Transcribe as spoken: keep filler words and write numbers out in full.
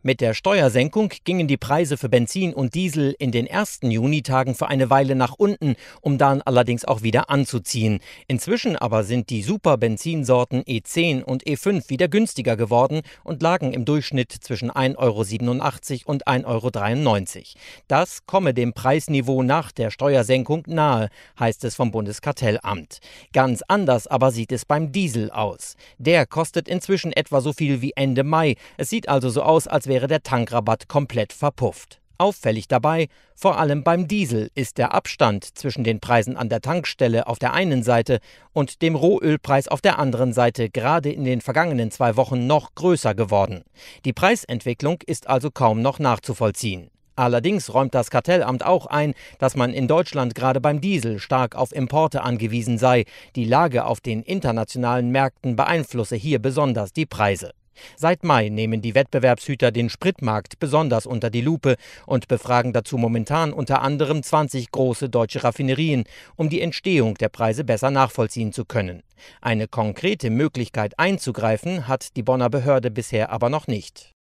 Mit der Steuersenkung gingen die Preise für Benzin und Diesel in den ersten Junitagen für eine Weile nach unten, um dann allerdings auch wieder anzuziehen. Inzwischen aber sind die Super-Benzinsorten E zehn und E fünf wieder günstiger geworden und lagen im Durchschnitt zwischen ein Euro siebenundachtzig und ein Euro dreiundneunzig. Das komme dem Preisniveau nach der Steuersenkung nahe, heißt es vom Bundeskartellamt. Ganz anders aber sieht es beim Diesel aus. Der kostet inzwischen etwa so viel wie Ende Mai. Es sieht also so aus, als wäre der Tankrabatt komplett verpufft. Auffällig dabei, vor allem beim Diesel ist der Abstand zwischen den Preisen an der Tankstelle auf der einen Seite und dem Rohölpreis auf der anderen Seite gerade in den vergangenen zwei Wochen noch größer geworden. Die Preisentwicklung ist also kaum noch nachzuvollziehen. Allerdings räumt das Kartellamt auch ein, dass man in Deutschland gerade beim Diesel stark auf Importe angewiesen sei. Die Lage auf den internationalen Märkten beeinflusse hier besonders die Preise. Seit Mai nehmen die Wettbewerbshüter den Spritmarkt besonders unter die Lupe und befragen dazu momentan unter anderem zwanzig große deutsche Raffinerien, um die Entstehung der Preise besser nachvollziehen zu können. Eine konkrete Möglichkeit einzugreifen hat die Bonner Behörde bisher aber noch nicht.